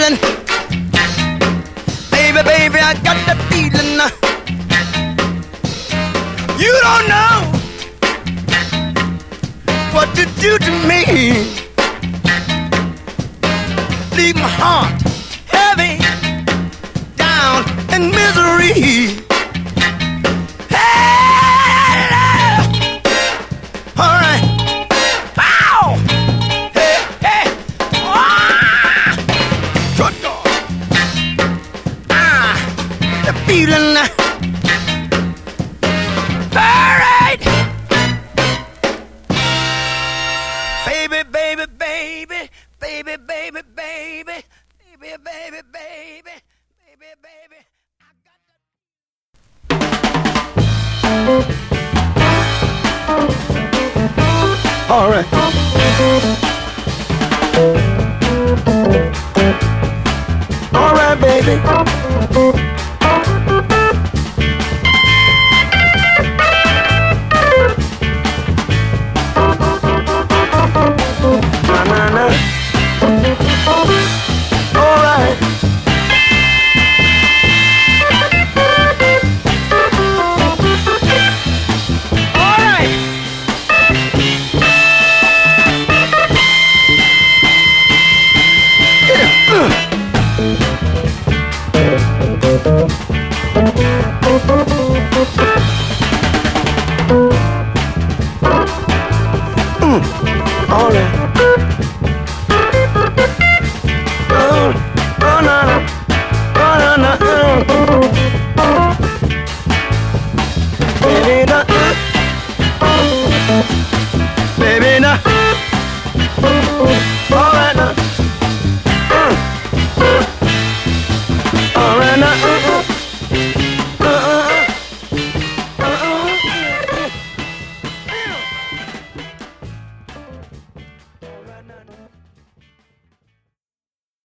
feeling. Baby, baby, I got that feeling. You don't know what to do to me. Leave my heart heavy, down in misery. Hey, all right. Ow! Hey, hey. Ah! Good dog. Ah, the feeling. All right. Baby, baby, baby, baby, baby, baby, baby, baby, baby, baby, baby. I got that. All right. All right, baby. Na. All right. All right. All right. Baby, now.